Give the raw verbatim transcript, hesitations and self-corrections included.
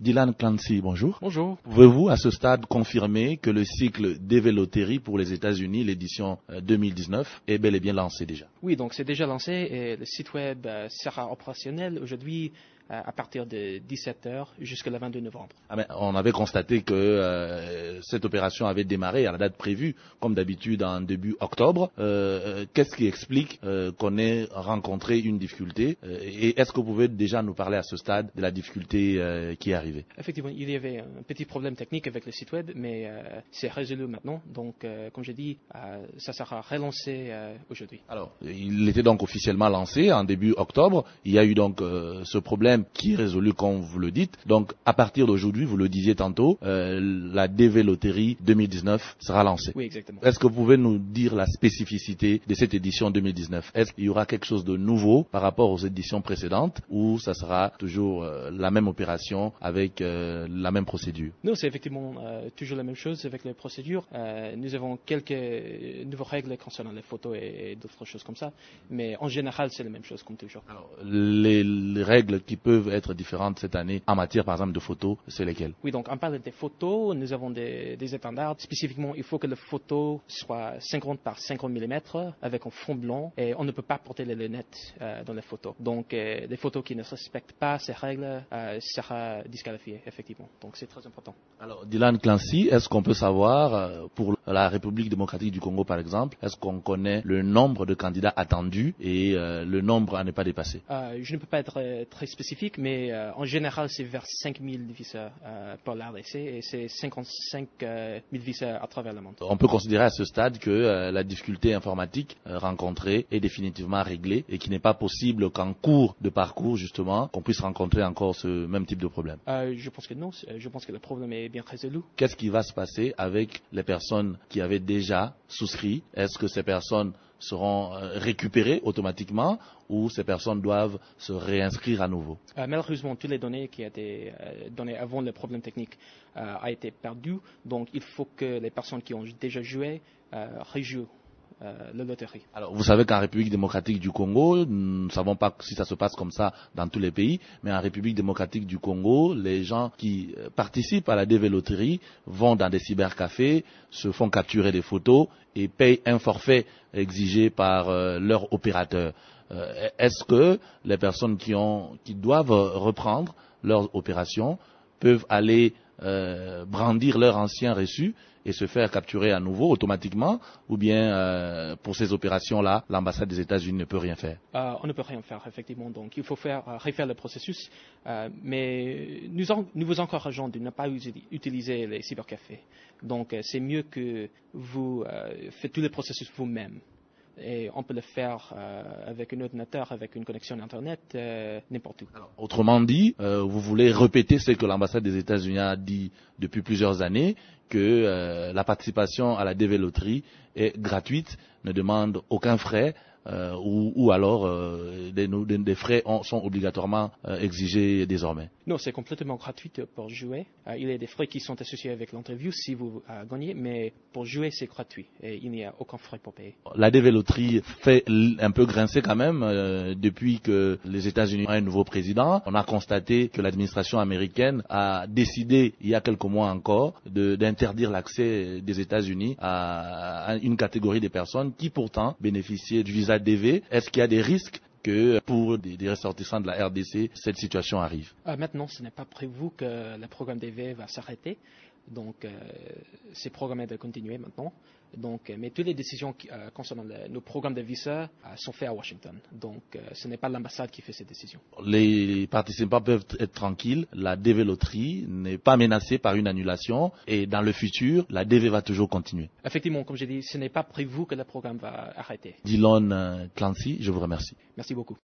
Dylan Clancy, bonjour. Bonjour. Pouvez-vous à ce stade confirmer que le cycle D V Lottery pour les États-Unis, l'édition deux mille dix-neuf, est bel et bien lancé déjà? Oui, donc c'est déjà lancé et le site web sera opérationnel aujourd'hui à partir de dix-sept heures jusqu'au vingt-deux novembre. Ah ben, on avait constaté que euh, cette opération avait démarré à la date prévue, comme d'habitude en début octobre. Euh, Qu'est-ce qui explique euh, qu'on ait rencontré une difficulté euh, et est-ce que vous pouvez déjà nous parler à ce stade de la difficulté euh, qui est arrivée? Effectivement, il y avait un petit problème technique avec le site web, mais euh, c'est résolu maintenant. Donc, euh, comme j'ai dit, euh, ça sera relancé euh, aujourd'hui. Alors, il était donc officiellement lancé en début octobre. Il y a eu donc euh, ce problème qui est résolu comme vous le dites. Donc, à partir d'aujourd'hui, vous le disiez tantôt, euh, la D V Lottery deux mille dix-neuf sera lancée. Oui, exactement. Est-ce que vous pouvez nous dire la spécificité de cette édition deux mille dix-neuf? Est-ce qu'il y aura quelque chose de nouveau par rapport aux éditions précédentes ou ça sera toujours euh, la même opération avec euh, la même procédure? Non, c'est effectivement euh, toujours la même chose avec les procédures. Euh, nous avons quelques nouvelles règles concernant les photos et, et d'autres choses comme ça, mais en général, c'est la même chose comme toujours. Alors, les, les règles qui peuvent être différentes cette année en matière, par exemple, de photos, c'est lesquelles? Oui, donc on parle des photos. Nous avons des, des standards. Spécifiquement, il faut que la photo soit cinquante par cinquante millimètres avec un fond blanc et on ne peut pas porter les lunettes euh, dans les photos. Donc, euh, les photos qui ne respectent pas ces règles euh, seront disqualifiées, effectivement. Donc, c'est très important. Alors, Dylan Clancy, est-ce qu'on peut savoir, euh, pour la République démocratique du Congo, par exemple, est-ce qu'on connaît le nombre de candidats attendus et euh, le nombre à ne pas dépasser? Euh, je ne peux pas être euh, très spécifique, mais euh, en général, c'est vers cinq mille visas euh, pour l'R D C et c'est cinquante-cinq mille visas à travers le monde. On peut considérer à ce stade que euh, la difficulté informatique euh, rencontrée est définitivement réglée et qu'il n'est pas possible qu'en cours de parcours, justement, qu'on puisse rencontrer encore ce même type de problème. Euh, je pense que non. Je pense que le problème est bien résolu. Qu'est-ce qui va se passer avec les personnes qui avaient déjà souscrit? Est-ce que ces personnes seront euh, récupérées automatiquement ou ces personnes doivent se réinscrire à nouveau? Euh, malheureusement, toutes les données qui ont été euh, données avant le problème technique euh, ont été perdues. Donc, il faut que les personnes qui ont déjà joué euh, rejouent euh, la loterie. Alors, vous savez qu'en République démocratique du Congo, nous ne savons pas si ça se passe comme ça dans tous les pays, mais en République démocratique du Congo, les gens qui participent à la D V Lottery vont dans des cybercafés, se font capturer des photos et payent un forfait exigé par euh, leur opérateur. Euh, Est-ce que les personnes qui, ont, qui doivent reprendre leurs opérations peuvent aller euh, brandir leur ancien reçu et se faire capturer à nouveau automatiquement, ou bien euh, pour ces opérations-là, l'ambassade des États-Unis ne peut rien faire? Euh, on ne peut rien faire, effectivement. Donc, il faut faire, euh, refaire le processus. Euh, mais nous, en, nous vous encourageons de ne pas utiliser les cybercafés. Donc, euh, c'est mieux que vous euh, faites tous les processus vous-même. Et on peut le faire euh, avec un ordinateur, avec une connexion Internet, euh, n'importe où. Alors, autrement dit, euh, vous voulez répéter ce que l'ambassade des États-Unis a dit depuis plusieurs années, que euh, la participation à la D V Lottery est gratuite, ne demande aucun frais, euh, ou, ou alors euh, des, des frais ont, sont obligatoirement euh, exigés désormais. Non, c'est complètement gratuit pour jouer. Euh, il y a des frais qui sont associés avec l'interview si vous euh, gagnez, mais pour jouer, c'est gratuit et il n'y a aucun frais pour payer. La D V Lottery fait un peu grincer quand même euh, depuis que les États-Unis ont un nouveau président. On a constaté que l'administration américaine a décidé, il y a quelques mois encore, d'interdire l'accès des États-Unis à, à une catégorie de personnes qui pourtant bénéficiaient du visa D V. Est-ce qu'il y a des risques que pour des, des ressortissants de la R D C, cette situation arrive? Euh, maintenant, ce n'est pas prévu que le programme D V va s'arrêter. Donc, euh, c'est programmé de continuer maintenant. Donc, euh, mais toutes les décisions qui, euh, concernant le, nos programmes de visa euh, sont faites à Washington. Donc, euh, ce n'est pas l'ambassade qui fait ces décisions. Les participants peuvent être tranquilles. La D V Lottery n'est pas menacée par une annulation. Et dans le futur, la D V va toujours continuer. Effectivement, comme j'ai dit, ce n'est pas prévu que le programme va arrêter. Dylan Clancy, je vous remercie. Merci beaucoup.